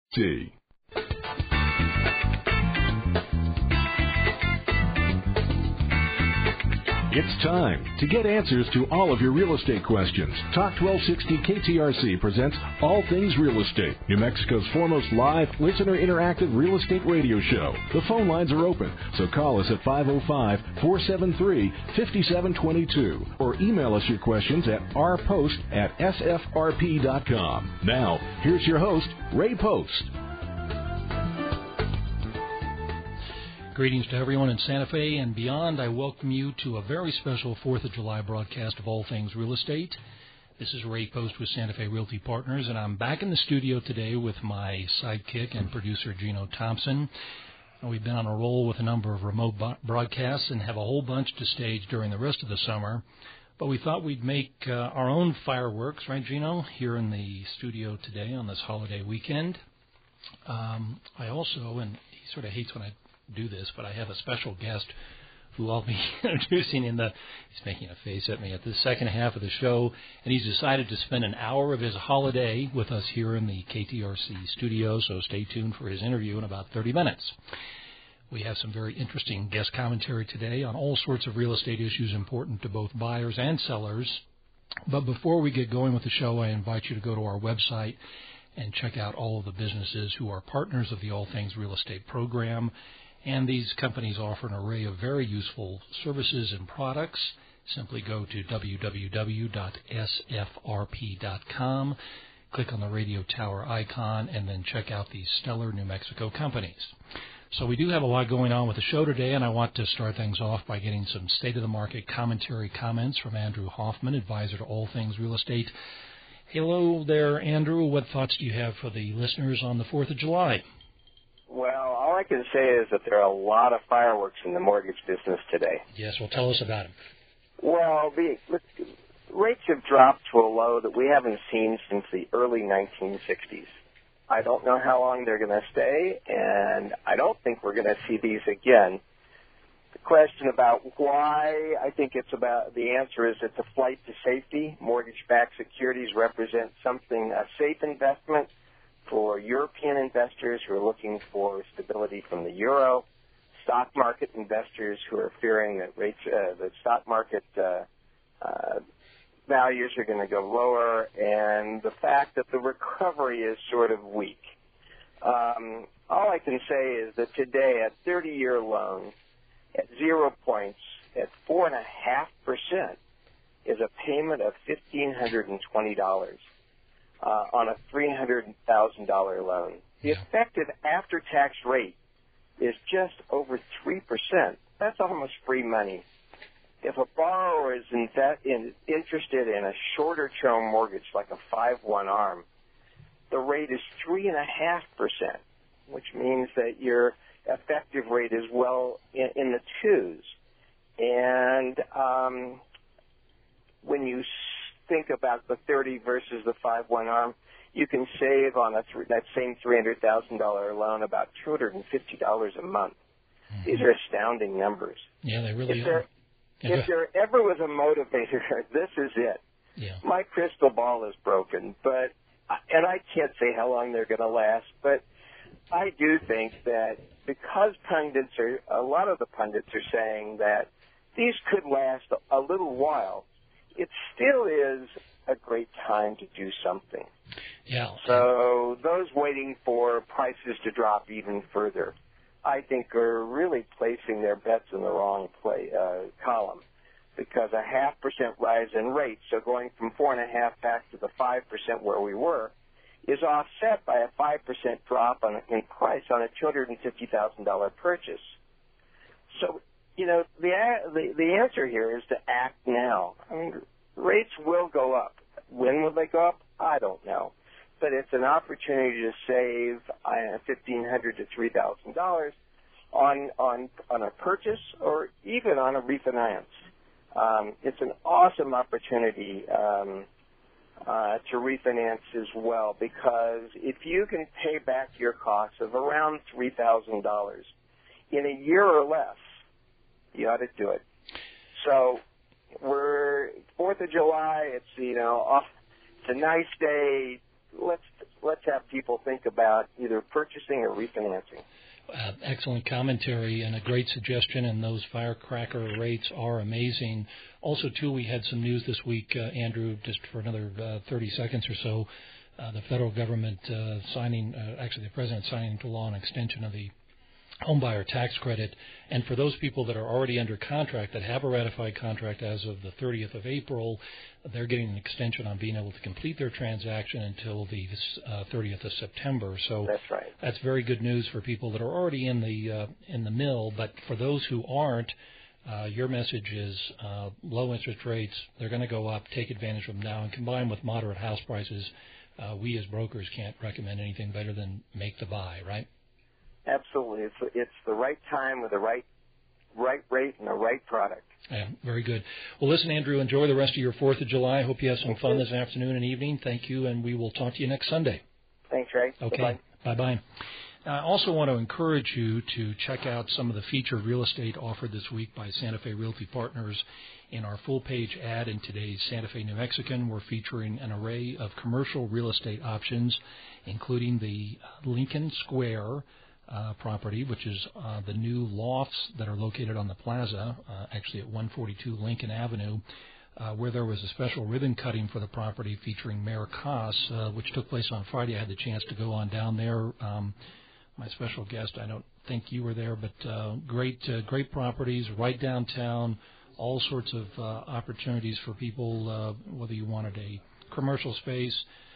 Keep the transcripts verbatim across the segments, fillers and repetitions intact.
T. It's time to get answers to all of your real estate questions. Talk twelve sixty K T R C presents All Things Real Estate, New Mexico's foremost live, listener interactive real estate radio show. The phone lines are open, so call us at five oh five, four seven three, five seven two two or email us your questions at r post at s f r p dot com. Now, here's your host, Ray Post. Greetings to everyone in Santa Fe and beyond. I welcome you to a very special fourth of July broadcast of All Things Real Estate. This is Ray Post with Santa Fe Realty Partners, and I'm back in the studio today with my sidekick and producer, Gino Thompson. We've been on a roll with a number of remote broadcasts and have a whole bunch to stage during the rest of the summer. But we thought we'd make uh, our own fireworks, right, Gino, here in the studio today on this holiday weekend. Um, I also, and he sort of hates when I do this, but I have a special guest who I'll be introducing in the, he's making a face at me, at the second half of the show, and he's decided to spend an hour of his holiday with us here in the K T R C studio, so stay tuned for his interview in about thirty minutes. We have some very interesting guest commentary today on all sorts of real estate issues important to both buyers and sellers. But before we get going with the show, I invite you to go to our website and check out all of the businesses who are partners of the All Things Real Estate program. And these companies offer an array of very useful services and products. Simply go to w w w dot s f r p dot com, click on the radio tower icon, and then check out these stellar New Mexico companies. So we do have a lot going on with the show today, and I want to start things off by getting some state-of-the-market commentary comments from Andrew Hoffman, advisor to All Things Real Estate. Hello there, Andrew. What thoughts do you have for the listeners on the fourth of July? Well, all I can say is that there are a lot of fireworks in the mortgage business today. Yes, well, tell us about them. Well, the, the rates have dropped to a low that we haven't seen since the early nineteen sixties. I don't know how long they're going to stay, and I don't think we're going to see these again. The question about why, I think it's about, the answer is it's a flight to safety. Mortgage-backed securities represent something, a safe investment for European investors who are looking for stability from the euro, stock market investors who are fearing that rates, uh, the stock market uh, uh, values are going to go lower, and the fact that the recovery is sort of weak. Um, all I can say is that today, a thirty-year loan at zero points at four point five percent is a payment of one thousand five hundred twenty dollars. Uh, on a three hundred thousand dollars loan. The effective after-tax rate is just over three percent. That's almost free money. If a borrower is in in, interested in a shorter-term mortgage, like a five one ARM, the rate is three point five percent, which means that your effective rate is well in, in the twos. And um, when you think about the thirty versus the five one ARM, you can save on a th- that same three hundred thousand dollars loan about two hundred fifty dollars a month. Mm-hmm. These are astounding numbers. Yeah, they really if are. There, yeah, if there ever was a motivator, this is it. Yeah. My crystal ball is broken, but and I can't say how long they're going to last, but I do think that because pundits are, a lot of the pundits are saying that these could last a, a little while, it still is a great time to do something. Yeah. So those waiting for prices to drop even further, I think, are really placing their bets in the wrong play, uh, column, because a half percent rise in rates, so going from four and a half back to the five percent where we were, is offset by a five percent drop on, in price on a two hundred fifty thousand dollars purchase. So, you know, the, the the answer here is to act now. I mean, rates will go up. When will they go up? I don't know. But it's an opportunity to save uh, fifteen hundred dollars to three thousand dollars on on on a purchase or even on a refinance. Um, it's an awesome opportunity um, uh, to refinance as well, because if you can pay back your costs of around three thousand dollars in a year or less, you ought to do it. So we're fourth of July. It's, you know, off. It's a nice day. Let's let's have people think about either purchasing or refinancing. Uh, excellent commentary and a great suggestion, and those firecracker rates are amazing. Also, too, we had some news this week, uh, Andrew, just for another uh, thirty seconds or so, uh, the federal government uh, signing, uh, actually the president signing into law an extension of the homebuyer tax credit. And for those people that are already under contract, that have a ratified contract as of the thirtieth of April, they're getting an extension on being able to complete their transaction until the uh, thirtieth of September. So that's right. That's very good news for people that are already in the uh, in the mill. But for those who aren't, uh, your message is uh, low interest rates. They're going to go up. Take advantage of them now, and combined with moderate house prices, uh, we as brokers can't recommend anything better than make the buy, right? Absolutely. It's it's the right time with the right right rate and the right product. Yeah, very good. Well, listen, Andrew, enjoy the rest of your fourth of July. Hope you have some Thank fun you. this afternoon and evening. Thank you, and we will talk to you next Sunday. Thanks, Ray. Okay. Bye-bye. Bye-bye. I also want to encourage you to check out some of the featured real estate offered this week by Santa Fe Realty Partners. In our full-page ad in today's Santa Fe New Mexican, we're featuring an array of commercial real estate options, including the Lincoln Square Uh, property, which is uh, the new lofts that are located on the plaza, uh, actually at one forty-two Lincoln Avenue, uh, where there was a special ribbon cutting for the property featuring Mayor Koss, uh, which took place on Friday. I had the chance to go on down there. Um, my special guest, I don't think you were there, but uh, great, uh, great properties right downtown, all sorts of uh, opportunities for people, uh, whether you wanted a commercial space,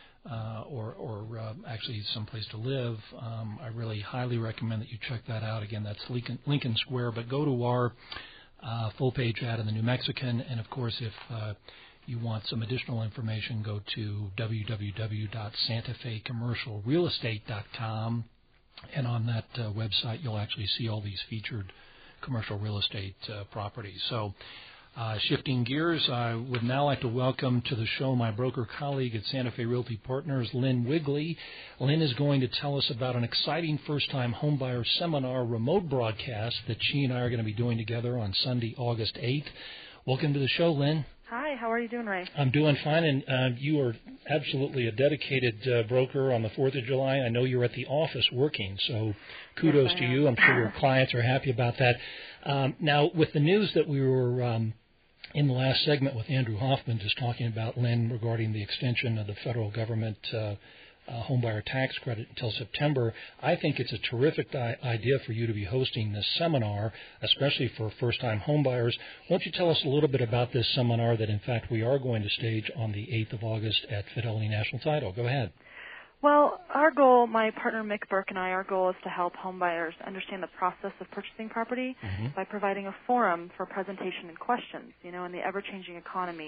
Uh, or, or uh, actually someplace to live. Um, I really highly recommend that you check that out. Again, that's Lincoln, Lincoln Square. But go to our uh, full-page ad in the New Mexican. And, of course, if uh, you want some additional information, go to w w w dot santa fe commercial real estate dot com. And on that uh, website, you'll actually see all these featured commercial real estate uh, properties. So, Uh, shifting gears, I would now like to welcome to the show my broker colleague at Santa Fe Realty Partners, Lynn Wigley. Lynn is going to tell us about an exciting first-time homebuyer seminar remote broadcast that she and I are going to be doing together on Sunday, August eighth. Welcome to the show, Lynn. Hi, how are you doing, Ray? I'm doing fine, and uh, you are absolutely a dedicated uh, broker on the fourth of July. I know you're at the office working, so kudos yes, to you. I'm sure your clients are happy about that. Um, now, with the news that we were um, in the last segment with Andrew Hoffman just talking about, Lynn, regarding the extension of the federal government uh, uh, homebuyer tax credit until September, I think it's a terrific I- idea for you to be hosting this seminar, especially for first-time homebuyers. Won't you tell us a little bit about this seminar that, in fact, we are going to stage on the eighth of August at Fidelity National Title? Go ahead. Well, our goal, my partner Mick Burke and I, our goal is to help homebuyers understand the process of purchasing property mm-hmm. by providing a forum for presentation and questions. You know, in the ever-changing economy,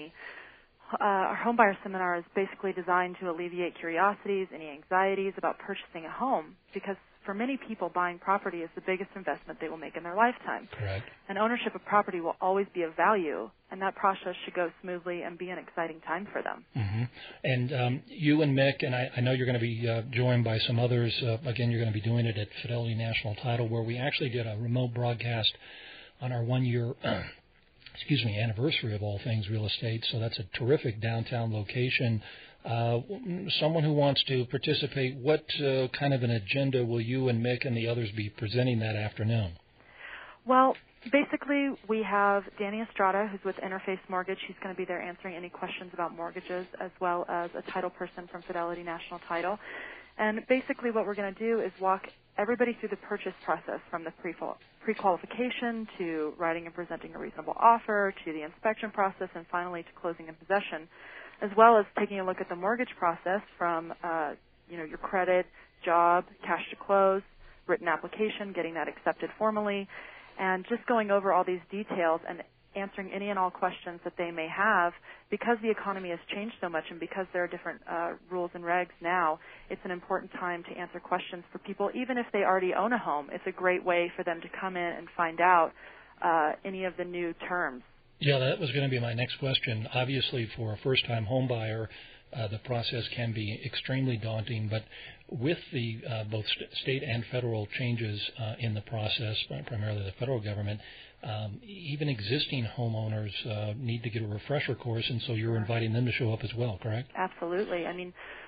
uh, our homebuyer seminar is basically designed to alleviate curiosities, any anxieties about purchasing a home, because for many people, buying property is the biggest investment they will make in their lifetime. Correct. And ownership of property will always be of value, and that process should go smoothly and be an exciting time for them. Mm-hmm. And um, you and Mick, and I, I know you're going to be uh, joined by some others. Uh, again, you're going to be doing it at Fidelity National Title, where we actually did a remote broadcast on our one-year uh, excuse me, anniversary of All Things Real Estate. So that's a terrific downtown location. Uh, someone who wants to participate, what uh, kind of an agenda will you and Mick and the others be presenting that afternoon? Well, basically, we have Danny Estrada, who's with Interface Mortgage. She's going to be there answering any questions about mortgages, as well as a title person from Fidelity National Title. And basically what we're going to do is walk everybody through the purchase process, from the pre- pre-qualification to writing and presenting a reasonable offer, to the inspection process, and finally to closing and possession, as well as taking a look at the mortgage process from, uh, you know, your credit, job, cash to close, written application, getting that accepted formally, and just going over all these details and answering any and all questions that they may have. Because the economy has changed so much and because there are different uh, rules and regs now, it's an important time to answer questions for people. Even if they already own a home, it's a great way for them to come in and find out uh, any of the new terms. Yeah, that was going to be my next question. Obviously, for a first-time home buyer, uh, the process can be extremely daunting, but with the uh, both st- state and federal changes uh, in the process, primarily the federal government, um, even existing homeowners uh, need to get a refresher course, and so you're inviting them to show up as well, correct? Absolutely. I mean,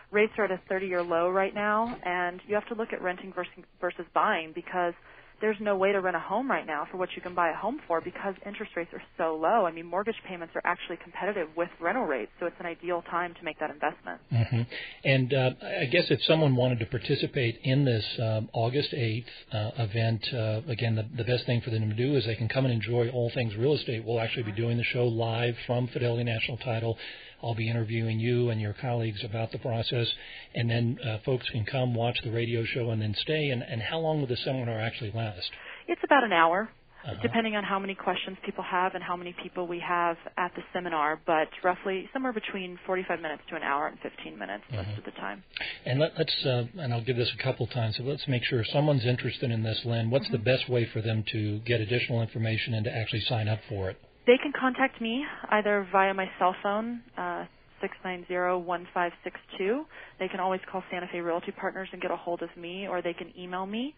rates are at a thirty-year low right now, and you have to look at renting versus, versus buying because there's no way to rent a home right now for what you can buy a home for because interest rates are so low. I mean, mortgage payments are actually competitive with rental rates, so it's an ideal time to make that investment. Mm-hmm. And uh, I guess if someone wanted to participate in this um, August eighth uh, event, uh, again, the, the best thing for them to do is they can come and enjoy All Things Real Estate. We'll actually be doing the show live from Fidelity National Title. I'll be interviewing you and your colleagues about the process, and then uh, folks can come watch the radio show and then stay. And, and how long will the seminar actually last? It's about an hour, uh-huh. depending on how many questions people have and how many people we have at the seminar, but roughly somewhere between forty-five minutes to an hour and fifteen minutes uh-huh. most of the time. And let, let's, uh, and I'll give this a couple times, so let's make sure if someone's interested in this, Lynn, what's mm-hmm. the best way for them to get additional information and to actually sign up for it? They can contact me either via my cell phone, uh, six nine zero, one five six two. They can always call Santa Fe Realty Partners and get a hold of me, or they can email me.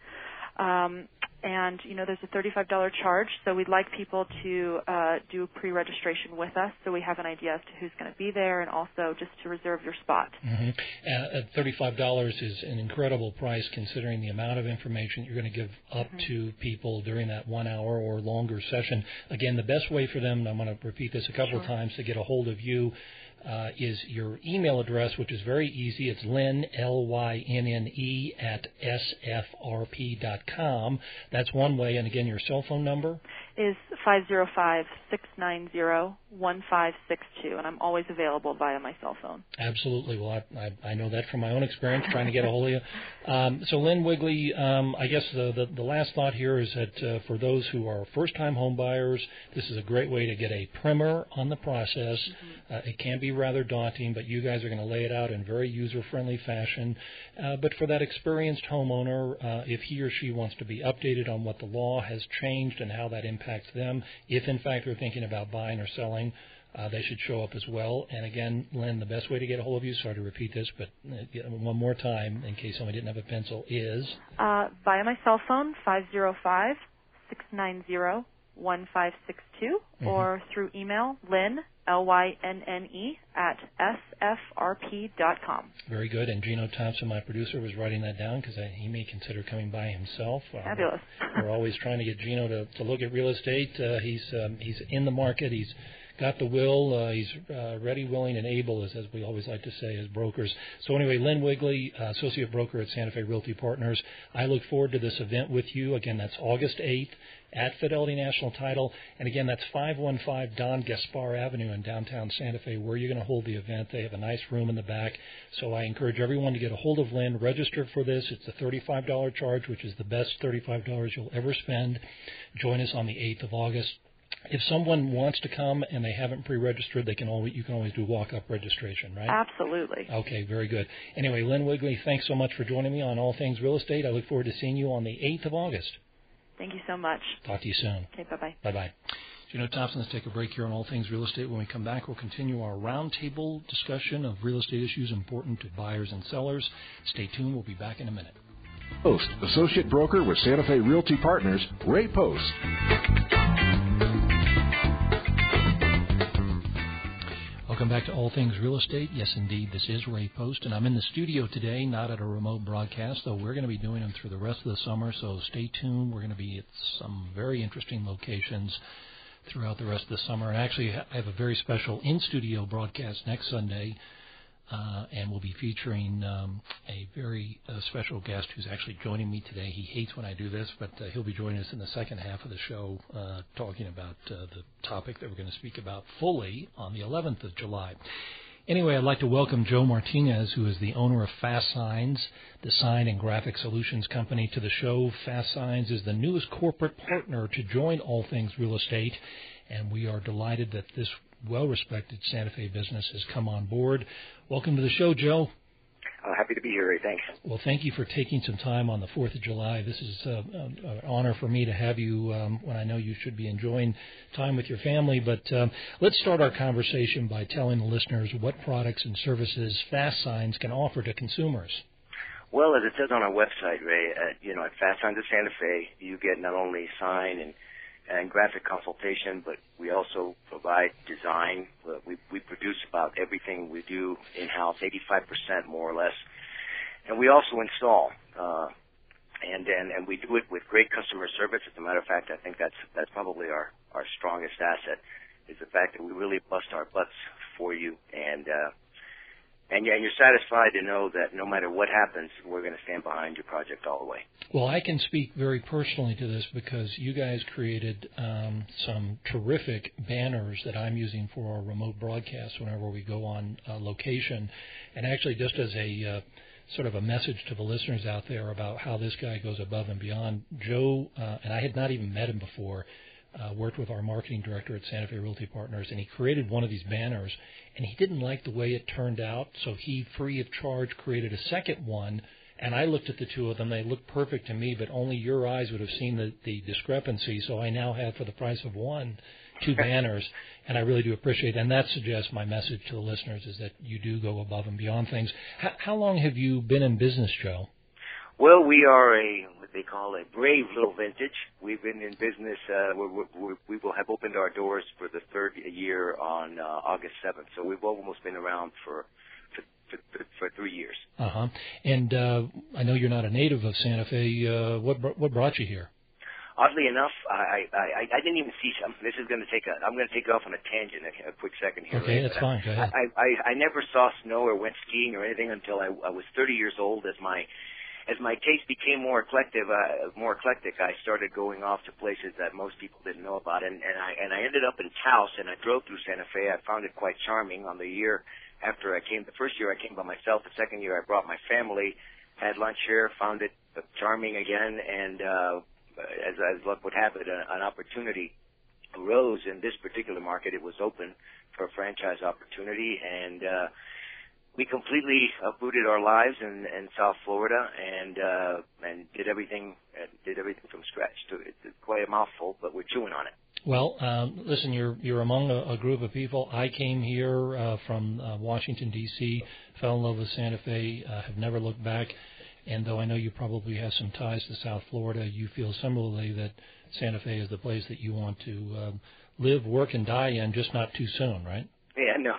Um, and, you know, there's a thirty-five dollars charge, so we'd like people to uh, do pre-registration with us so we have an idea as to who's going to be there and also just to reserve your spot. Mm-hmm. Uh, thirty-five dollars is an incredible price considering the amount of information you're going to give up mm-hmm. to people during that one hour or longer session. Again, the best way for them, and I'm going to repeat this a couple sure. of times, to get a hold of you Uh, is your email address, which is very easy. It's Lynn, L Y N N E, at S F R P dot com. That's one way. And again, your cell phone number? Is five zero five, six nine zero, one five six two, and I'm always available via my cell phone. Absolutely. Well, I, I, I know that from my own experience trying to get a hold of you. Um, so, Lynn Wigley, um, I guess the, the, the last thought here is that uh, for those who are first-time home buyers, this is a great way to get a primer on the process. Mm-hmm. Uh, it can be rather daunting, but you guys are going to lay it out in very user-friendly fashion. Uh, but for that experienced homeowner, uh, if he or she wants to be updated on what the law has changed and how that impacts them, if in fact they're thinking about buying or selling, uh, they should show up as well. And again, Lynn, the best way to get a hold of you, sorry to repeat this, but uh, one more time in case somebody didn't have a pencil, is? Uh, via my cell phone, five zero five, six nine zero, one five six two, mm-hmm. or through email, Lynn, L Y N N E, at S F R P dot com. Very good. And Gino Thompson, my producer, was writing that down because he may consider coming by himself. Fabulous. Uh, we're always trying to get Gino to, to look at real estate. Uh, he's um, he's in the market. He's got the will. Uh, he's uh, ready, willing, and able, as, as we always like to say as brokers. So anyway, Lynn Wigley, uh, Associate Broker at Santa Fe Realty Partners. I look forward to this event with you. Again, that's August eighth. At Fidelity National Title. And again, that's five one five Don Gaspar Avenue in downtown Santa Fe, where you're going to hold the event. They have a nice room in the back. So I encourage everyone to get a hold of Lynn, register for this. It's a thirty-five dollars charge, which is the best thirty-five dollars you'll ever spend. Join us on the eighth of August. If someone wants to come and they haven't pre-registered, they can always, you can always do walk-up registration, right? Absolutely. Okay, very good. Anyway, Lynn Wigley, thanks so much for joining me on All Things Real Estate. I look forward to seeing you on the eighth of August. Thank you so much. Talk to you soon. Okay, bye-bye. Bye-bye. Gino Thompson, let's take a break here on All Things Real Estate. When we come back, we'll continue our roundtable discussion of real estate issues important to buyers and sellers. Stay tuned. We'll be back in a minute. Post, Associate Broker with Santa Fe Realty Partners, Ray Post. Welcome back to All Things Real Estate. Yes, indeed, this is Ray Post, and I'm in the studio today, not at a remote broadcast, though we're going to be doing them through the rest of the summer, so stay tuned. We're going to be at some very interesting locations throughout the rest of the summer. And actually, I have a very special in-studio broadcast next Sunday, uh, and we'll be featuring um, a very uh, special guest who's actually joining me today. He hates when I do this, but uh, he'll be joining us in the second half of the show, uh, talking about uh, the topic that we're going to speak about fully on the eleventh of July. Anyway, I'd like to welcome Joe Martinez, who is the owner of Fast Signs, the sign and graphic solutions company, to the show. Fast Signs is the newest corporate partner to join All Things Real Estate, and we are delighted that this well-respected Santa Fe business has come on board. Welcome to the show, Joe. Uh, happy to be here, Ray. Thanks. Well, thank you for taking some time on the fourth of July. This is uh, an honor for me to have you um, when I know you should be enjoying time with your family. But um, let's start our conversation by telling the listeners what products and services Fast Signs can offer to consumers. Well, as it says on our website, Ray, uh, you know, at Fast Signs of Santa Fe, you get not only sign and and graphic consultation, but we also provide design. Uh, we, we produce about everything we do in-house, eighty-five percent more or less. And we also install, uh, and, and, and we do it with great customer service. As a matter of fact, I think that's, that's probably our, our strongest asset, is the fact that we really bust our butts for you, and, uh, and yeah, you're satisfied to know that no matter what happens, we're going to stand behind your project all the way. Well, I can speak very personally to this because you guys created um, some terrific banners that I'm using for our remote broadcasts whenever we go on uh, location. And actually, just as a uh, sort of a message to the listeners out there about how this guy goes above and beyond, Joe, uh, and I had not even met him before, Uh, worked with our marketing director at Santa Fe Realty Partners, and he created one of these banners, and he didn't like the way it turned out, so he, free of charge, created a second one, and I looked at the two of them. They looked perfect to me, but only your eyes would have seen the, the discrepancy, so I now have, for the price of one, two banners, and I really do appreciate it, and that suggests my message to the listeners is that you do go above and beyond things. H- how long have you been in business, Joe? Well, we are a what they call a brave little vintage. We've been in business. Uh, we're, we're, we will have opened our doors for the third year on uh, August seventh. So we've almost been around for for, for, for three years. Uh huh. And uh, I know you're not a native of Santa Fe. Uh, what what brought you here? Oddly enough, I, I, I didn't even see some. This is going to take a. I'm going to take off on a tangent. A, a quick second here. Okay, right? that's but fine. Go ahead. I, I I never saw snow or went skiing or anything until I, I was thirty years old. As my As my taste became more eclectic, uh, more eclectic, I started going off to places that most people didn't know about, and, and I and I ended up in Taos, and I drove through Santa Fe. I found it quite charming. On the year after I came, the first year I came by myself. The second year I brought my family, had lunch here, found it charming again, and uh, as as luck would have it, an, an opportunity arose in this particular market. It was open for a franchise opportunity, and uh, we completely uprooted our lives in, in South Florida and uh, and did everything uh, did everything from scratch. It's quite a mouthful, but we're chewing on it. Well, um, listen, you're you're among a, a group of people. I came here uh, from uh, Washington D C, fell in love with Santa Fe, uh, have never looked back. And though I know you probably have some ties to South Florida, you feel similarly that Santa Fe is the place that you want to um, live, work, and die in, just not too soon, right? Yeah, no.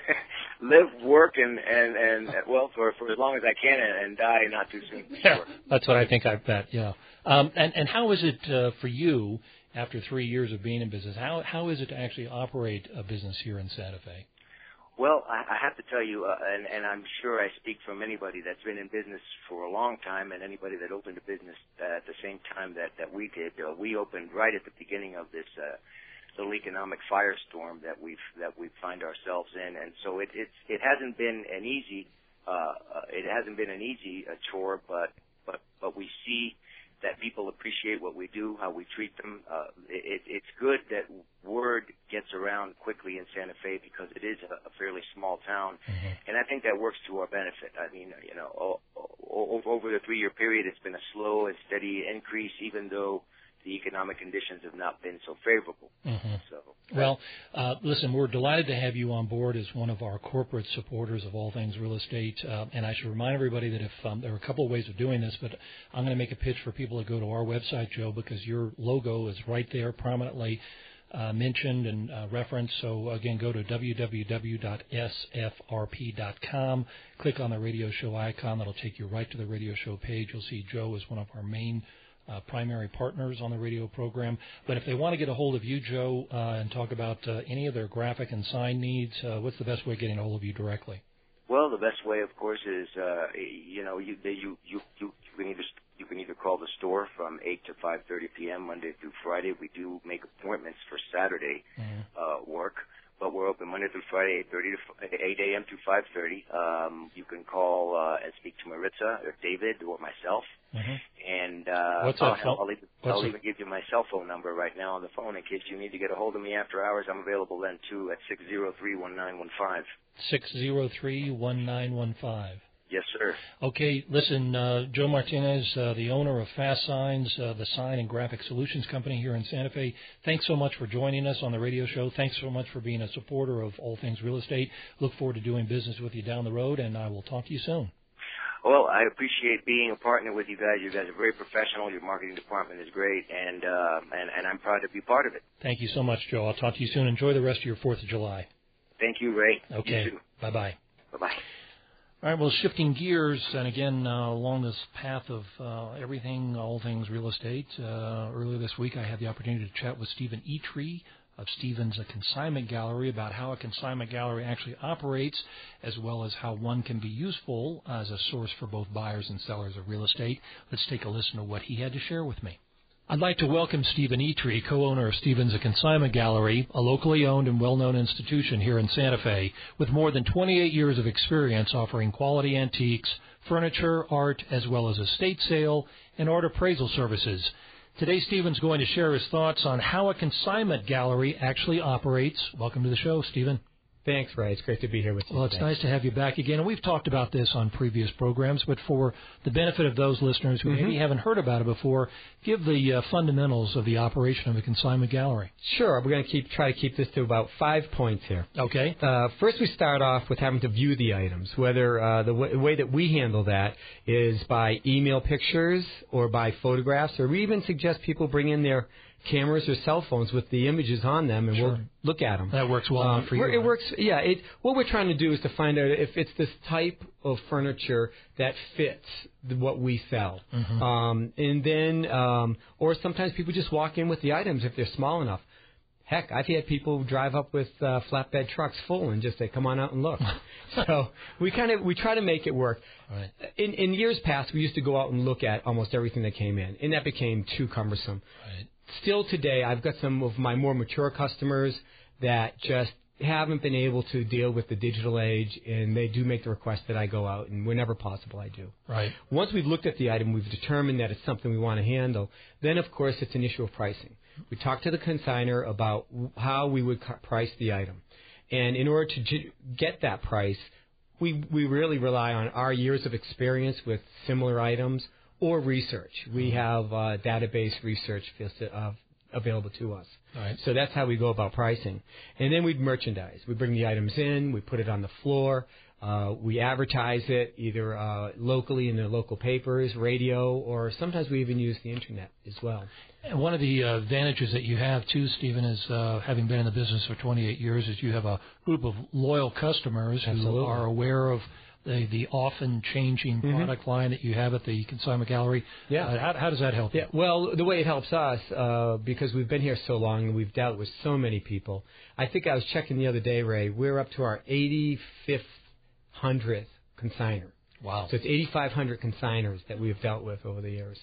Live, work, and, and, and well, for, for as long as I can, and, and die not too soon. For yeah, sure. That's what I think I bet, yeah. Um, and, and how is it uh, for you, after three years of being in business, how how is it to actually operate a business here in Santa Fe? Well, I, I have to tell you, uh, and, and I'm sure I speak from anybody that's been in business for a long time and anybody that opened a business uh, at the same time that, that we did. Uh, we opened right at the beginning of this uh little economic firestorm that we've that we find ourselves in, and so it it's it hasn't been an easy uh, uh it hasn't been an easy uh, chore, but but but we see that people appreciate what we do, how we treat them. Uh, it, it's good that word gets around quickly in Santa Fe because it is a, a fairly small town, mm-hmm. and I think that works to our benefit. I mean, you know, over, over the three-year period, it's been a slow and steady increase, even though the economic conditions have not been so favorable. Mm-hmm. So, well, uh, listen, we're delighted to have you on board as one of our corporate supporters of all things real estate. Uh, and I should remind everybody that if um, there are a couple of ways of doing this, but I'm going to make a pitch for people to go to our website, Joe, because your logo is right there prominently uh, mentioned and uh, referenced. So, again, go to w w w dot s f r p dot com. Click on the radio show icon. That'll take you right to the radio show page. You'll see Joe as one of our main Uh, primary partners on the radio program. But if they want to get a hold of you, Joe, uh, and talk about uh, any of their graphic and sign needs, uh, what's the best way of getting a hold of you directly? Well, the best way, of course, is uh, you know you, you you you you can either you can either call the store from eight to five thirty p.m. Monday through Friday. We do make appointments for Saturday mm-hmm. uh, work, but we're open Monday through Friday, eight thirty to eight a.m. to five thirty. Um, you can call uh, and speak to Maritza or David or myself. Mm-hmm. And uh, What's I'll, that phone? I'll, even, What's I'll it? even give you my cell phone number right now on the phone in case you need to get a hold of me after hours. I'm available then, too, at six zero three, one nine one five. six zero three, one nine one five. Yes, sir. Okay, listen, uh, Joe Martinez, uh, the owner of Fast Signs, uh, the sign and graphic solutions company here in Santa Fe, thanks so much for joining us on the radio show. Thanks so much for being a supporter of all things real estate. Look forward to doing business with you down the road, and I will talk to you soon. Well, I appreciate being a partner with you guys. You guys are very professional. Your marketing department is great, and uh, and, and I'm proud to be part of it. Thank you so much, Joe. I'll talk to you soon. Enjoy the rest of your fourth of July. Thank you, Ray. Okay. You too. Bye-bye. Bye-bye. All right, well, shifting gears, and again, uh, along this path of uh, everything, all things real estate, uh, earlier this week I had the opportunity to chat with Stephen Eatree of Stevens A Consignment Gallery about how a consignment gallery actually operates, as well as how one can be useful as a source for both buyers and sellers of real estate. Let's take a listen to what he had to share with me. I'd like to welcome Stephen Eatree, co-owner of Stevens A Consignment Gallery, a locally owned and well-known institution here in Santa Fe, with more than twenty-eight years of experience offering quality antiques, furniture, art, as well as estate sale and art appraisal services. Today, Stephen's going to share his thoughts on how a consignment gallery actually operates. Welcome to the show, Stephen. Thanks, Ray. It's great to be here with you Well, today. it's nice to have you back again. And we've talked about this on previous programs, but for the benefit of those listeners who mm-hmm. maybe haven't heard about it before, give the uh, fundamentals of the operation of a consignment gallery. Sure. We're going to keep try to keep this to about five points here. Okay. Uh, first, we start off with having to view the items. Whether uh, the, w- the way that we handle that is by email pictures or by photographs, or we even suggest people bring in their cameras or cell phones with the images on them, and sure. we'll look at them. That works well um, enough for you. It right? works, yeah. It, what we're trying to do is to find out if it's this type of furniture that fits the, what we sell. Mm-hmm. Um, and then, um, or sometimes people just walk in with the items if they're small enough. Heck, I've had people drive up with uh, flatbed trucks full and just say, "Come on out and look." So we kind of we try to make it work. Right. In, in years past, we used to go out and look at almost everything that came in, and that became too cumbersome. Right. Still today, I've got some of my more mature customers that just haven't been able to deal with the digital age, and they do make the request that I go out, and whenever possible, I do. Right. Once we've looked at the item, we've determined that it's something we want to handle, then, of course, it's an issue of pricing. We talk to the consignor about how we would price the item. And in order to g- get that price, we, we really rely on our years of experience with similar items, or research. We have uh, database research uh, available to us. Right. So that's how we go about pricing. And then we merchandise. We bring the items in, we put it on the floor, uh, we advertise it either uh, locally in the local papers, radio, or sometimes we even use the Internet as well. And one of the uh, advantages that you have, too, Stephen, is uh, having been in the business for twenty-eight years, is you have a group of loyal customers Absolutely. who are aware of The, the often changing mm-hmm. product line that you have at the consignment gallery. Yeah. Uh, how, how does that help yeah. you? Well, the way it helps us, uh, because we've been here so long and we've dealt with so many people. I think I was checking the other day, Ray, we're up to our eighty-fifth hundredth consignor. Wow. So it's eighty-five hundred consignors that we've dealt with over the years.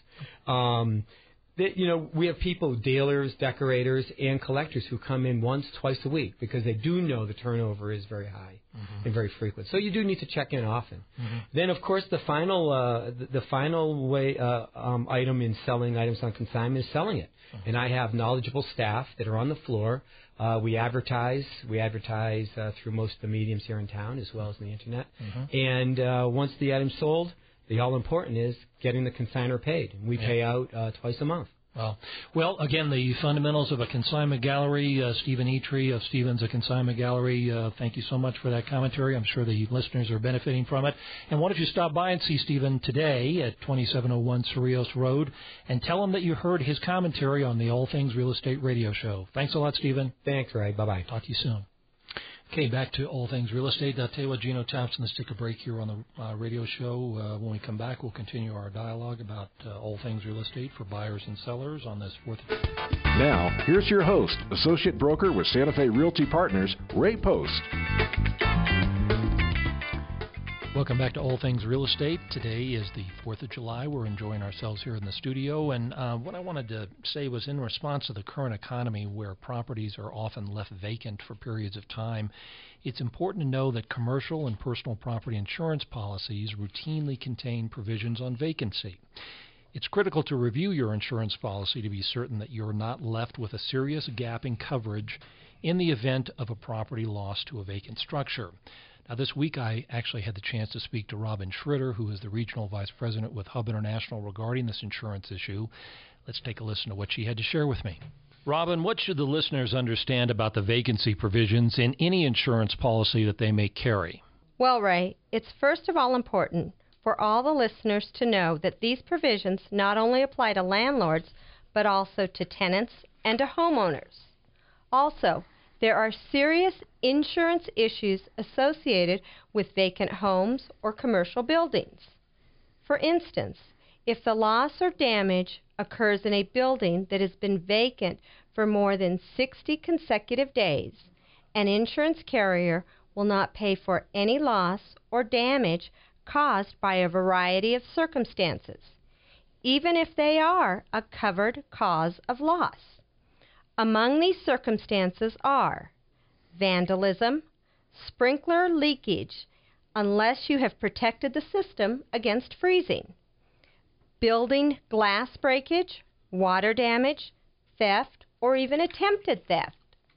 Um, That, you know, we have people, dealers, decorators, and collectors who come in once, twice a week because they do know the turnover is very high mm-hmm. and very frequent. So you do need to check in often. Mm-hmm. Then, of course, the final uh, the, the final way uh, um, item in selling items on consignment is selling it. Mm-hmm. And I have knowledgeable staff that are on the floor. Uh, we advertise. We advertise uh, through most of the mediums here in town as well as on the Internet. Mm-hmm. And uh, once the item's sold, the all-important is getting the consignor paid. We yeah. pay out uh, twice a month. Well, well, again, the fundamentals of a consignment gallery, uh, Stephen Eatree of Stevens A Consignment Gallery, uh, thank you so much for that commentary. I'm sure the listeners are benefiting from it. And why don't you stop by and see Stephen today at twenty-seven oh one Cerrillos Road and tell him that you heard his commentary on the All Things Real Estate radio show. Thanks a lot, Stephen. Thanks, Ray. Bye-bye. Talk to you soon. Okay, back to All Things Real Estate. I'll tell you what, Gino Thompson, let's take a break here on the uh, radio show. Uh, when we come back, we'll continue our dialogue about uh, all things real estate for buyers and sellers on this fourth. Now, here's your host, Associate Broker with Santa Fe Realty Partners, Ray Post. Welcome back to All Things Real Estate. Today is the fourth of July. We're enjoying ourselves here in the studio. And uh, what I wanted to say was in response to the current economy where properties are often left vacant for periods of time, it's important to know that commercial and personal property insurance policies routinely contain provisions on vacancy. It's critical to review your insurance policy to be certain that you're not left with a serious gap in coverage in the event of a property lost to a vacant structure. Now, this week I actually had the chance to speak to Robin Schroeder, who is the Regional Vice President with Hub International regarding this insurance issue. Let's take a listen to what she had to share with me. Robin, what should the listeners understand about the vacancy provisions in any insurance policy that they may carry? Well, Ray, it's first of all important for all the listeners to know that these provisions not only apply to landlords, but also to tenants and to homeowners. Also, there are serious insurance issues associated with vacant homes or commercial buildings. For instance, if the loss or damage occurs in a building that has been vacant for more than sixty consecutive days, an insurance carrier will not pay for any loss or damage caused by a variety of circumstances, even if they are a covered cause of loss. Among these circumstances are vandalism, sprinkler leakage, unless you have protected the system against freezing, building glass breakage, water damage, theft, or even attempted theft.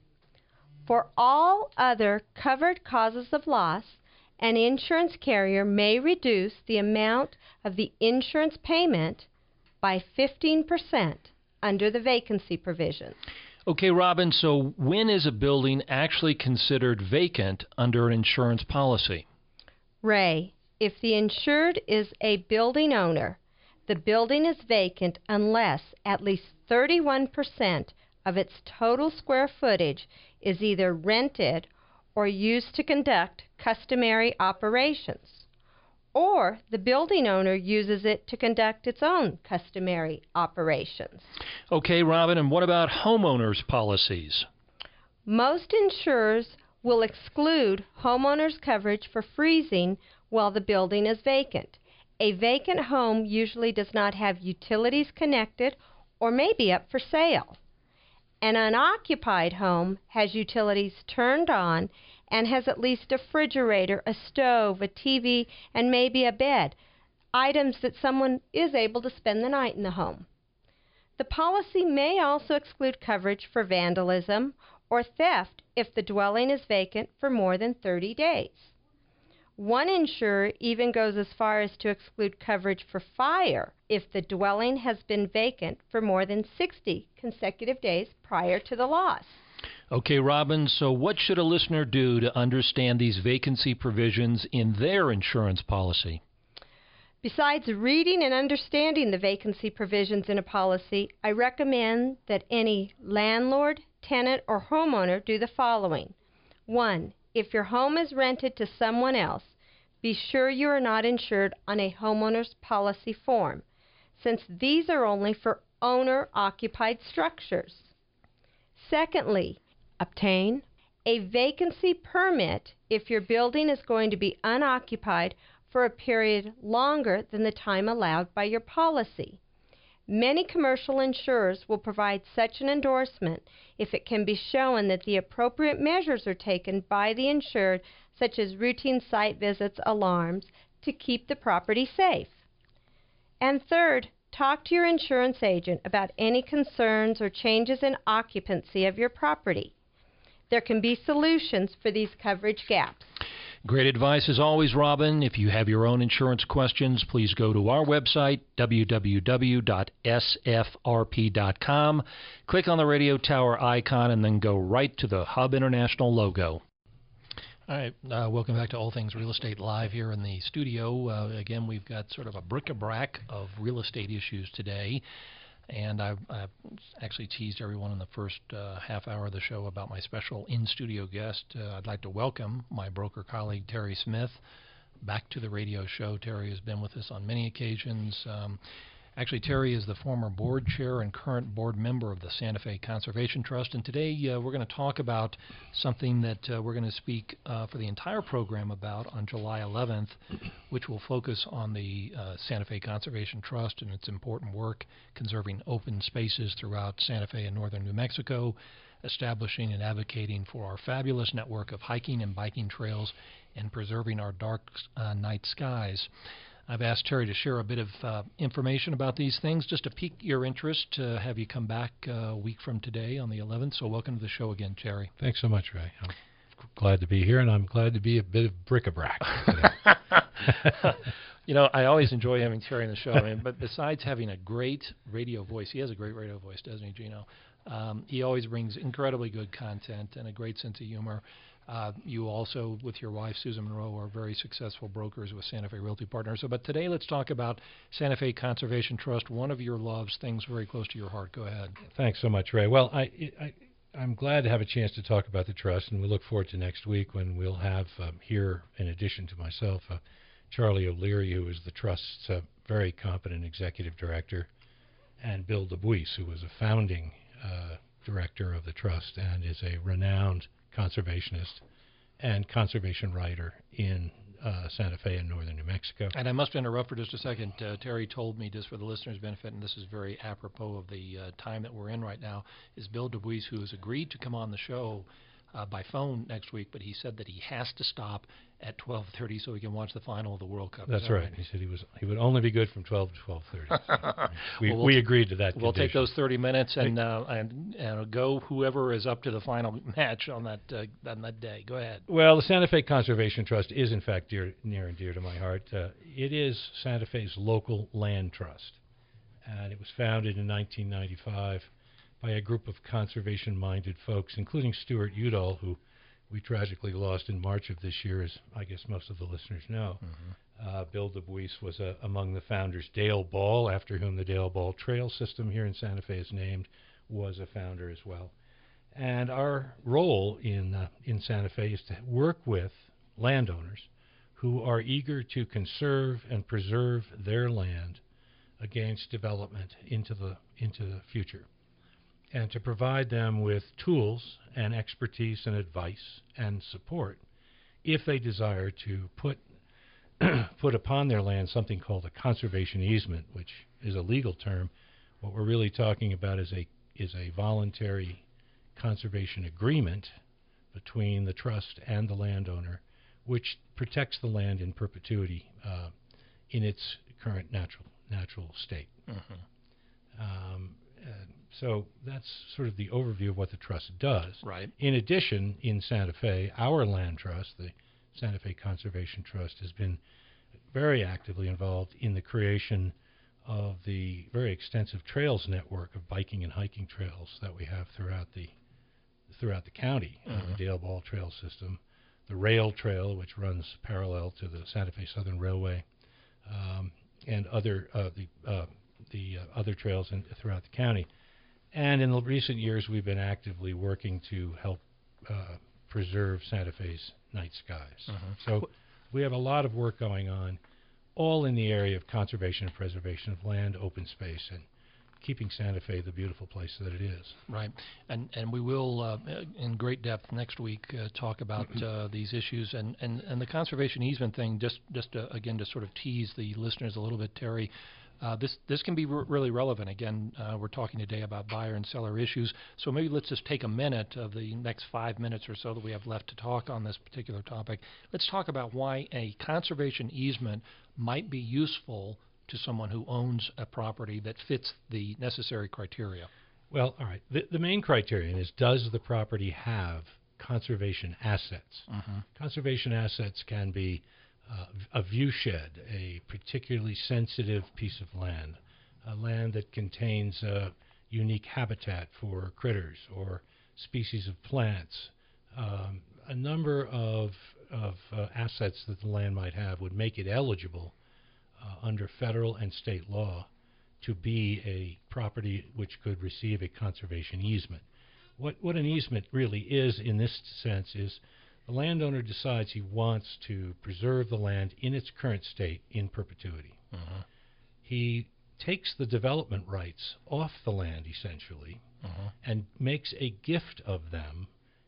For all other covered causes of loss, an insurance carrier may reduce the amount of the insurance payment by fifteen percent under the vacancy provision. Okay, Robin, so when is a building actually considered vacant under an insurance policy? Ray, if the insured is a building owner, the building is vacant unless at least thirty-one percent of its total square footage is either rented or used to conduct customary operations, or the building owner uses it to conduct its own customary operations. Okay, Robin, and what about homeowners' policies? Most insurers will exclude homeowners' coverage for freezing while the building is vacant. A vacant home usually does not have utilities connected or may be up for sale. An unoccupied home has utilities turned on and has at least a refrigerator, a stove, a T V, and maybe a bed, items that someone is able to spend the night in the home. The policy may also exclude coverage for vandalism or theft if the dwelling is vacant for more than thirty days. One insurer even goes as far as to exclude coverage for fire if the dwelling has been vacant for more than sixty consecutive days prior to the loss. Okay, Robin, so what should a listener do to understand these vacancy provisions in their insurance policy? Besides reading and understanding the vacancy provisions in a policy, I recommend that any landlord, tenant, or homeowner do the following. One, if your home is rented to someone else, be sure you are not insured on a homeowner's policy form, since these are only for owner-occupied structures. Secondly, obtain a vacancy permit if your building is going to be unoccupied for a period longer than the time allowed by your policy. Many commercial insurers will provide such an endorsement if it can be shown that the appropriate measures are taken by the insured, such as routine site visits, alarms, to keep the property safe. And third, talk to your insurance agent about any concerns or changes in occupancy of your property. There can be solutions for these coverage gaps. Great advice as always, Robin. If you have your own insurance questions, please go to our website, w w w dot s f r p dot com. Click on the radio tower icon and then go right to the Hub International logo. All right, uh, welcome back to All Things Real Estate Live here in the studio. Uh, again, we've got sort of a bric-a-brac of real estate issues today. And I, I actually teased everyone in the first uh, half hour of the show about my special in-studio guest. Uh, I'd like to welcome my broker colleague, Terry Smith, back to the radio show. Terry has been with us on many occasions. Um, actually, Terry is the former board chair and current board member of the Santa Fe Conservation Trust. And today uh, we're going to talk about something that uh, we're going to speak uh, for the entire program about on July eleventh, which will focus on the uh, Santa Fe Conservation Trust and its important work conserving open spaces throughout Santa Fe and northern New Mexico, establishing and advocating for our fabulous network of hiking and biking trails, and preserving our dark uh, night skies. I've asked Terry to share a bit of uh, information about these things just to pique your interest, to have you come back uh, a week from today on the eleventh. So welcome to the show again, Terry. Thanks so much, Ray. I'm glad to be here, and I'm glad to be a bit of bric-a-brac today. You know, I always enjoy having Terry on the show. I mean, but besides having a great radio voice, he has a great radio voice, doesn't he, Gino? Um, he always brings incredibly good content and a great sense of humor. Uh, you also, with your wife, Susan Monroe, are very successful brokers with Santa Fe Realty Partners. So, but today let's talk about Santa Fe Conservation Trust, one of your loves, things very close to your heart. Go ahead. Thanks so much, Ray. Well, I, I, I'm glad to have a chance to talk about the trust, and we look forward to next week when we'll have um, here, in addition to myself, uh, Charlie O'Leary, who is the trust's uh, very competent executive director, and Bill Dubuis, who was a founding uh, director of the trust and is a renowned conservationist and conservation writer in uh, Santa Fe and northern New Mexico. And I must interrupt for just a second. Uh, Terry told me, just for the listeners' benefit, and this is very apropos of the uh, time that we're in right now, is Bill Dubuis, who has agreed to come on the show uh, by phone next week, but he said that he has to stop at twelve thirty so he can watch the final of the World Cup. That's that right. right. He said he was he would only be good from twelve to twelve thirty. So we well, we'll we t- agreed to that. We'll condition. take those thirty minutes and uh, and, and go whoever is up to the final match on that uh, on that day. Go ahead. Well, the Santa Fe Conservation Trust is in fact dear, near and dear to my heart. Uh, it is Santa Fe's local land trust, and it was founded in nineteen ninety-five by a group of conservation-minded folks, including Stuart Udall, who we tragically lost in March of this year, as I guess most of the listeners know. Mm-hmm. Uh, Bill Dubuis was uh, among the founders. Dale Ball, after whom the Dale Ball Trail System here in Santa Fe is named, was a founder as well. And our role in uh, in Santa Fe is to work with landowners who are eager to conserve and preserve their land against development into the into the future, and to provide them with tools and expertise and advice and support if they desire to put put upon their land something called a conservation easement, which is a legal term. What we're really talking about is a is a voluntary conservation agreement between the trust and the landowner, which protects the land in perpetuity uh, in its current natural natural state. Mm-hmm. Um, uh, so that's sort of the overview of what the trust does. Right. In addition, in Santa Fe, our land trust, the Santa Fe Conservation Trust, has been very actively involved in the creation of the very extensive trails network of biking and hiking trails that we have throughout the throughout the county. Mm-hmm. Uh, the Dale Ball Trail System, the Rail Trail, which runs parallel to the Santa Fe Southern Railway, um, and other uh, the uh, the uh, other trails in, throughout the county. And in the recent years, we've been actively working to help uh, preserve Santa Fe's night skies. Uh-huh. So we have a lot of work going on, all in the area of conservation and preservation of land, open space, and keeping Santa Fe the beautiful place that it is. Right. And and we will, uh, in great depth next week, uh, talk about uh, these issues. And, and, and the conservation easement thing, just, just uh, again, to sort of tease the listeners a little bit, Terry, Uh, this this can be r- really relevant. Again, uh, we're talking today about buyer and seller issues, so maybe let's just take a minute of the next five minutes or so that we have left to talk on this particular topic. Let's talk about why a conservation easement might be useful to someone who owns a property that fits the necessary criteria. Well, all right. The, the main criterion is, does the property have conservation assets? Mm-hmm. Conservation assets can be Uh, a viewshed, a particularly sensitive piece of land, a land that contains uh, unique habitat for critters or species of plants. Um, a number of, of uh, assets that the land might have would make it eligible uh, under federal and state law to be a property which could receive a conservation easement. What, what an easement really is in this sense is the landowner decides he wants to preserve the land in its current state in perpetuity. Uh-huh. He takes the development rights off the land, essentially, uh-huh. and makes a gift of them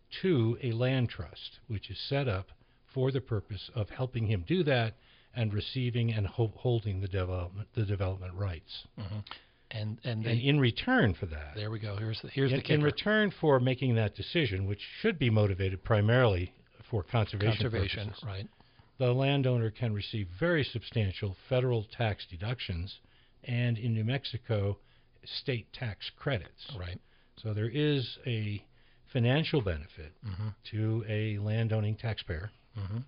to a land trust, which is set up for the purpose of helping him do that and receiving and ho- holding the development the development rights. Uh-huh. And and, they, and in return for that, there we go. Here's the here's in, the kicker. In return for making that decision, which should be motivated primarily for conservation, conservation purposes, right. the landowner can receive very substantial federal tax deductions and, in New Mexico, state tax credits. Right. So there is a financial benefit mm-hmm. to a landowning taxpayer mm-hmm.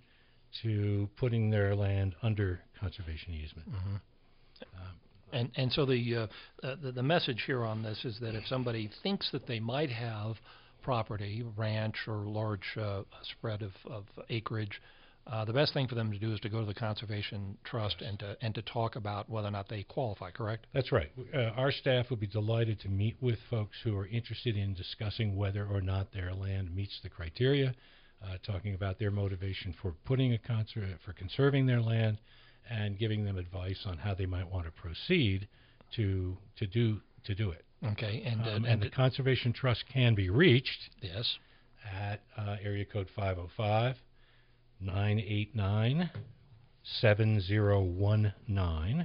to putting their land under conservation easement. Mm-hmm. Um, and and so the, uh, uh, the the message here on this is that if somebody thinks that they might have property, ranch or large uh, spread of, of acreage, uh, the best thing for them to do is to go to the Conservation Trust Yes. and to and to talk about whether or not they qualify, correct? That's right. Uh, our staff would be delighted to meet with folks who are interested in discussing whether or not their land meets the criteria, uh, talking about their motivation for putting a conser- for conserving their land, and giving them advice on how they might want to proceed to to do to do it. Okay, and uh, Um, and, and the Conservation Trust can be reached yes, at uh, area code five oh five, nine eight nine, seven oh one nine,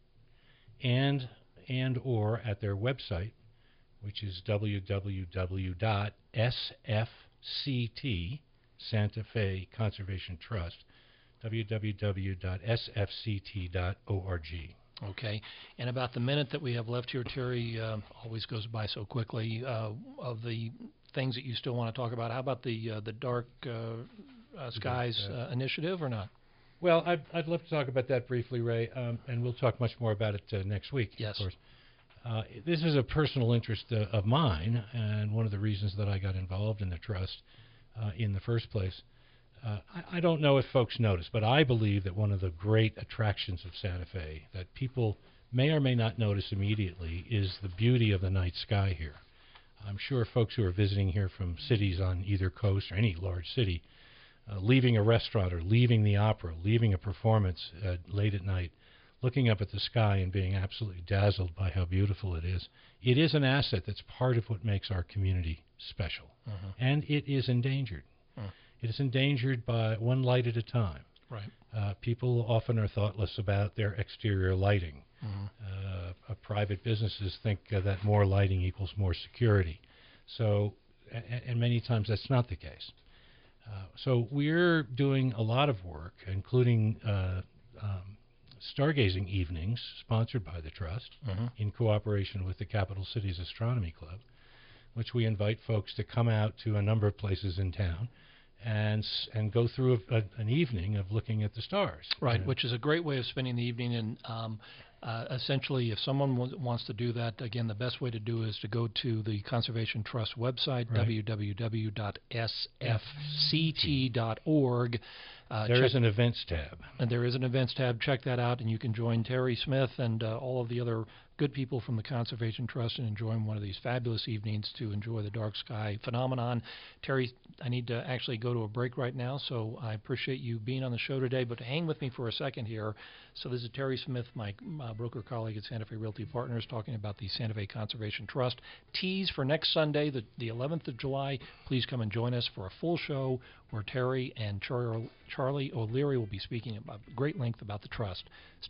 and and or at their website, which is w w w dot s f c t, Santa Fe Conservation Trust, w w w dot s f c t dot org. okay. And about the minute that we have left here, Terry, uh, always goes by so quickly. Uh, of the things that you still want to talk about, how about the uh, the Dark uh, uh, Skies uh, initiative or not? Well, I'd, I'd love to talk about that briefly, Ray, um, and we'll talk much more about it uh, next week. Yes. Of course. Uh, this is a personal interest uh, of mine, and one of the reasons that I got involved in the trust uh, in the first place. Uh, I, I don't know if folks notice, but I believe that one of the great attractions of Santa Fe that people may or may not notice immediately is the beauty of the night sky here. I'm sure folks who are visiting here from cities on either coast or any large city, uh, leaving a restaurant or leaving the opera, leaving a performance uh, late at night, looking up at the sky and being absolutely dazzled by how beautiful it is. It is an asset that's part of what makes our community special, Mhm. and it is endangered. Mm. It is endangered by one light at a time. Right. Uh, people often are thoughtless about their exterior lighting. Mhm. Uh, uh, private businesses think uh, that more lighting equals more security. So, and, and many times that's not the case. Uh, so we're doing a lot of work, including uh, um, stargazing evenings sponsored by the Trust Mhm. in cooperation with the Capital Cities Astronomy Club, which we invite folks to come out to a number of places in town and s- and go through a, a, an evening of looking at the stars. Right, Uh, which is a great way of spending the evening. And um, uh, essentially, if someone w- wants to do that, again, the best way to do is to go to the Conservation Trust website, Right. w w w dot s f c t dot org. Uh, There check- is an events tab. And there is an events tab. Check that out, and you can join Terry Smith and uh, all of the other good people from the Conservation Trust in enjoying one of these fabulous evenings to enjoy the dark sky phenomenon. Terry, I need to actually go to a break right now, so I appreciate you being on the show today, but hang with me for a second here. So this is Terry Smith, my uh, broker colleague at Santa Fe Realty Partners, talking about the Santa Fe Conservation Trust. Tease for next Sunday, the, the eleventh of July. Please come and join us for a full show where Terry and Char- Charlie O'Leary will be speaking about great length about the trust.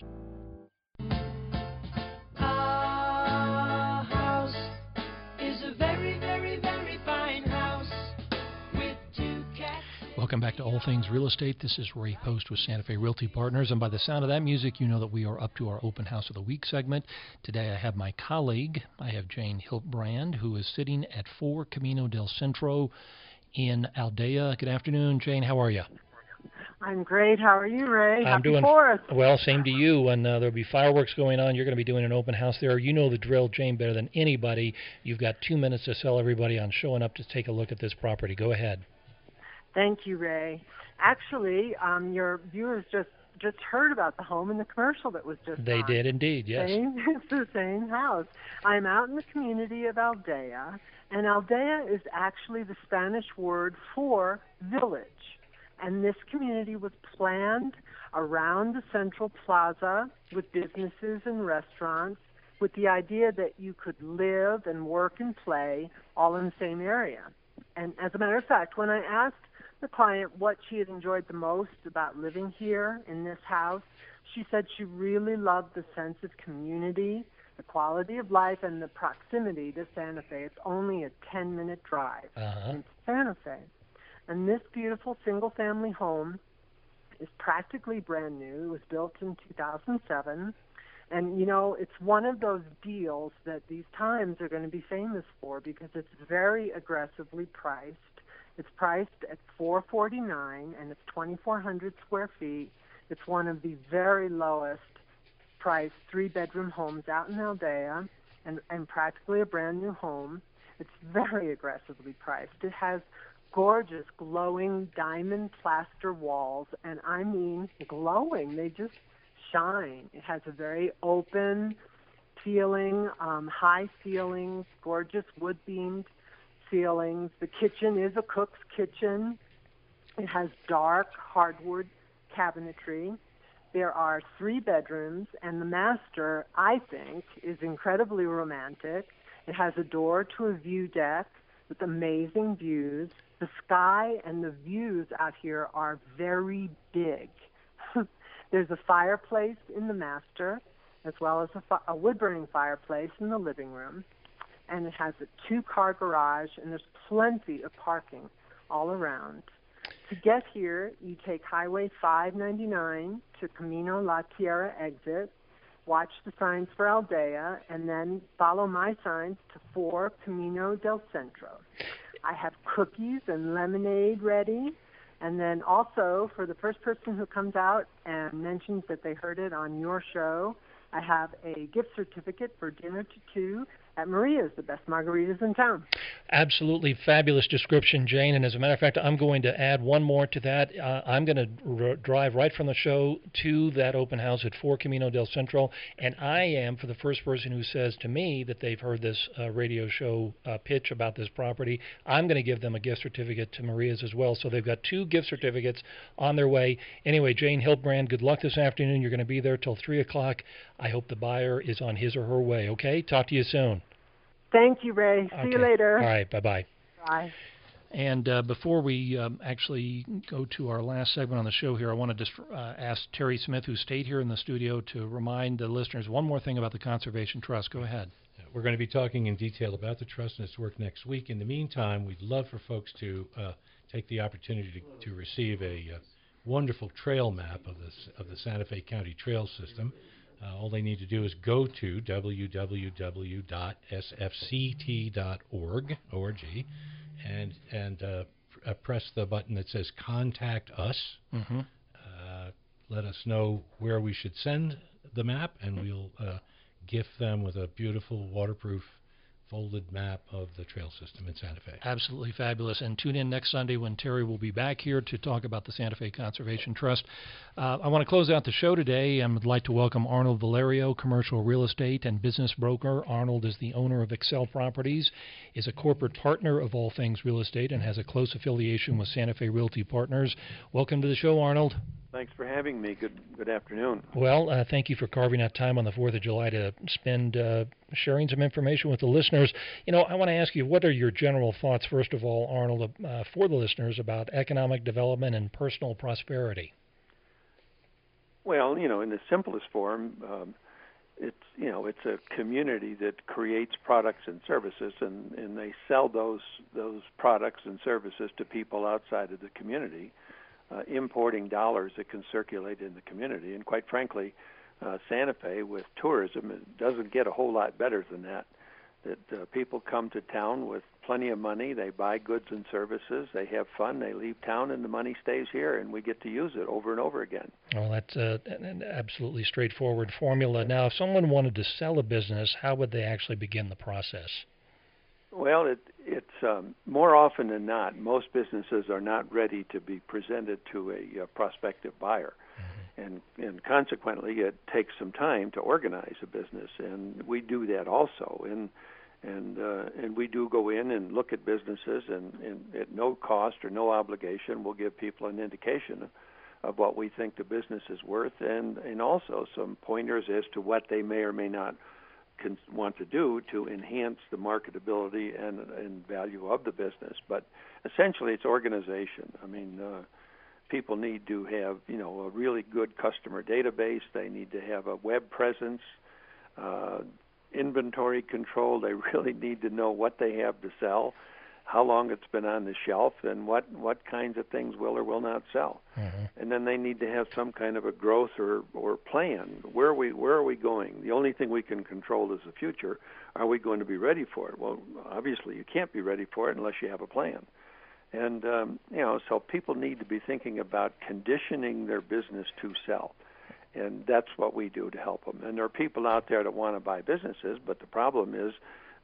Our house is a very, very, very fine house with two cats. Welcome back to All Things Real Estate. This is Ray Post with Santa Fe Realty Partners, and by the sound of that music, you know that we are up to our Open House of the Week segment. Today I have my colleague, I have Jane Hiltbrand, who is sitting at four Camino del Centro in Aldea. Good afternoon, Jane. How are you? I'm great. How are you, Ray? I'm Happy doing Fourth. well. Same to you. And uh, there'll be fireworks going on. You're going to be doing an open house there. You know the drill, Jane, better than anybody. You've got two minutes to sell everybody on showing up to take a look at this property. Go ahead. Thank you, Ray. Actually, um, your viewers just just heard about the home in the commercial that was just They on. did indeed. Yes. Same, it's the same house. I'm out in the community of Aldea, and Aldea is actually the Spanish word for village. And this community was planned around the central plaza with businesses and restaurants with the idea that you could live and work and play all in the same area. And as a matter of fact, when I asked the client what she had enjoyed the most about living here in this house, she said she really loved the sense of community, the quality of life, and the proximity to Santa Fe. It's only a ten-minute drive Uh-huh. into Santa Fe. And this beautiful single-family home is practically brand new. It was built in two thousand seven. And, you know, it's one of those deals that these times are going to be famous for because it's very aggressively priced. It's priced at four forty-nine, and it's twenty-four hundred square feet. It's one of the very lowest priced three-bedroom homes out in Aldea, and, and practically a brand new home. It's very aggressively priced. It has gorgeous glowing diamond plaster walls, and I mean glowing. They just shine. It has a very open ceiling, um, high ceilings, gorgeous wood-beamed ceilings. The kitchen is a cook's kitchen. It has dark hardwood cabinetry. There are three bedrooms, and the master, I think, is incredibly romantic. It has a door to a view deck with amazing views. The sky and the views out here are very big. There's a fireplace in the master, as well as a, fi- a wood-burning fireplace in the living room. And it has a two-car garage, and there's plenty of parking all around. To get here, you take Highway five ninety-nine to Camino La Tierra exit, watch the signs for Aldea, and then follow my signs to four Camino del Centro. I have cookies and lemonade ready, and then also for the first person who comes out and mentions that they heard it on your show, I have a gift certificate for dinner to two at Maria's, the best margaritas in town. Absolutely fabulous description, Jane. And as a matter of fact, I'm going to add one more to that. Uh, I'm going to r- drive right from the show to that open house at four Camino del Centro. And I am, for the first person who says to me that they've heard this uh, radio show uh, pitch about this property, I'm going to give them a gift certificate to Maria's as well. So they've got two gift certificates on their way. Anyway, Jane Hiltbrand, good luck this afternoon. You're going to be there till three o'clock. I hope the buyer is on his or her way. Okay? Talk to you soon. Thank you, Ray. See okay. you later. All right. Bye-bye. Bye. And uh, before we um, actually go to our last segment on the show here, I want to just uh, ask Terry Smith, who stayed here in the studio, to remind the listeners one more thing about the Conservation Trust. Go ahead. We're going to be talking in detail about the trust and its work next week. In the meantime, we'd love for folks to uh, take the opportunity to, to receive a uh, wonderful trail map of, this, of the Santa Fe County Trail System. Uh, all they need to do is go to w w w dot s f c t dot org, O R G, and, and uh, pr- uh, press the button that says Contact Us. Mm-hmm. Uh, let us know where we should send the map, and we'll uh, gift them with a beautiful waterproof folded map of the trail system in Santa Fe. Absolutely fabulous. And tune in next Sunday when Terry will be back here to talk about the Santa Fe Conservation Trust. Uh, I want to close out the show today. I would like to welcome Arnold Valerio, commercial real estate and business broker. Arnold is the owner of Excel Properties, is a corporate partner of All Things Real Estate, and has a close affiliation with Santa Fe Realty Partners. Welcome to the show, Arnold. Thanks for having me. Good good afternoon. Well, uh, thank you for carving out time on the fourth of July to spend uh, sharing some information with the listeners. You know, I want to ask you, what are your general thoughts, first of all, Arnold, uh, for the listeners about economic development and personal prosperity? Well, you know, in the simplest form, um, it's, you know, it's a community that creates products and services, and, and they sell those those products and services to people outside of the community. Uh, importing dollars that can circulate in the community. And quite frankly, uh, Santa Fe, with tourism, it doesn't get a whole lot better than that. That uh, people come to town with plenty of money, they buy goods and services, they have fun, they leave town, and the money stays here, and we get to use it over and over again. Well, that's uh, an absolutely straightforward formula. Now, if someone wanted to sell a business, how would they actually begin the process? Well, it, it's um, more often than not, most businesses are not ready to be presented to a uh, prospective buyer. Mm-hmm. And, and consequently, it takes some time to organize a business, and we do that also. And and uh, and we do go in and look at businesses, and, and at no cost or no obligation, we'll give people an indication of, of what we think the business is worth, and, and also some pointers as to what they may or may not can want to do to enhance the marketability and, and value of the business. But essentially, it's organization. I mean, uh, people need to have, you know, a really good customer database. They need to have a web presence, uh, inventory control. They really need to know what they have to sell, how long it's been on the shelf, and what, what kinds of things will or will not sell. Mm-hmm. And then they need to have some kind of a growth or, or plan. Where are we where are we going? The only thing we can control is the future. Are we going to be ready for it? Well, obviously you can't be ready for it unless you have a plan. And, um, you know, so people need to be thinking about conditioning their business to sell. And that's what we do to help them. And there are people out there that want to buy businesses, but the problem is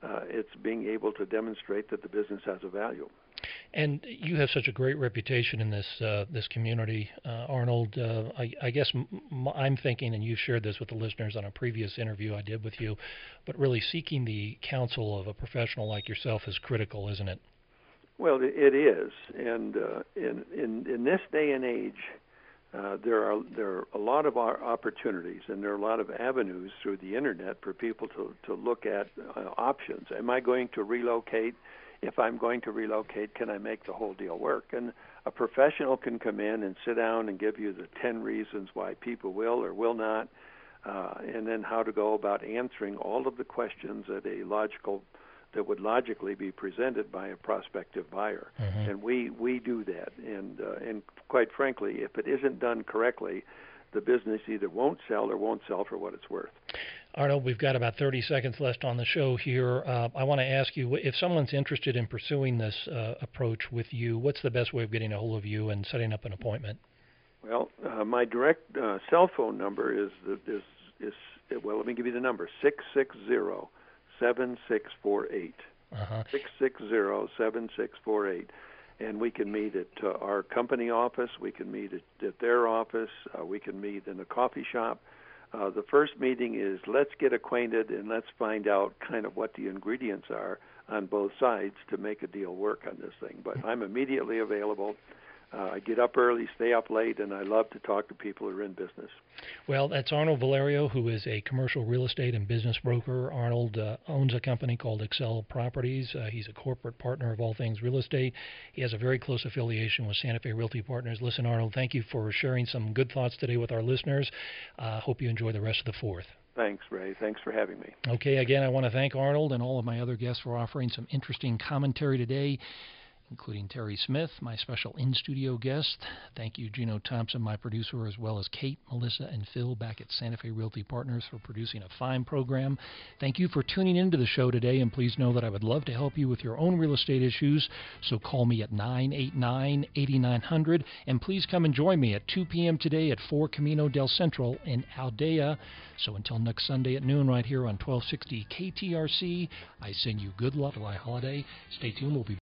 uh, it's being able to demonstrate that the business has a value. And you have such a great reputation in this uh, this community, uh, Arnold. Uh, I, I guess m- m- I'm thinking, and you shared this with the listeners on a previous interview I did with you, but really seeking the counsel of a professional like yourself is critical, isn't it? Well, it is, and uh, in, in in this day and age, uh, there are there are a lot of opportunities, and there are a lot of avenues through the internet for people to to look at uh, options. Am I going to relocate? If I'm going to relocate, can I make the whole deal work? And a professional can come in and sit down and give you the ten reasons why people will or will not, uh, and then how to go about answering all of the questions that a logical that would logically be presented by a prospective buyer. Mm-hmm. And we, we do that. And uh, and quite frankly, if it isn't done correctly, the business either won't sell or won't sell for what it's worth. Arnold, we've got about thirty seconds left on the show here. Uh, I want to ask you, if someone's interested in pursuing this uh, approach with you, what's the best way of getting a hold of you and setting up an appointment? Well, uh, my direct uh, cell phone number is, is, is, well, let me give you the number, six six zero, seven six four eight. Uh-huh. six six zero, seven six four eight. And we can meet at uh, our company office. We can meet at, at their office. Uh, we can meet in a coffee shop. Uh, the first meeting is let's get acquainted and let's find out kind of what the ingredients are on both sides to make a deal work on this thing. But I'm immediately available. Uh, I get up early, stay up late, and I love to talk to people who are in business. Well, that's Arnold Valerio, who is a commercial real estate and business broker. Arnold uh, owns a company called Excel Properties. Uh, he's a corporate partner of All Things Real Estate. He has a very close affiliation with Santa Fe Realty Partners. Listen, Arnold, thank you for sharing some good thoughts today with our listeners. I uh, hope you enjoy the rest of the fourth. Thanks, Ray. Thanks for having me. Okay, again, I want to thank Arnold and all of my other guests for offering some interesting commentary today, including Terry Smith, my special in-studio guest. Thank you, Gino Thompson, my producer, as well as Kate, Melissa, and Phil back at Santa Fe Realty Partners for producing a fine program. Thank you for tuning into the show today, and please know that I would love to help you with your own real estate issues, so call me at nine eight nine, eight nine zero zero, and please come and join me at two p.m. today at four Camino del Central in Aldea. So until next Sunday at noon right here on twelve sixty K T R C, I send you good luck, July holiday. Stay tuned. We'll be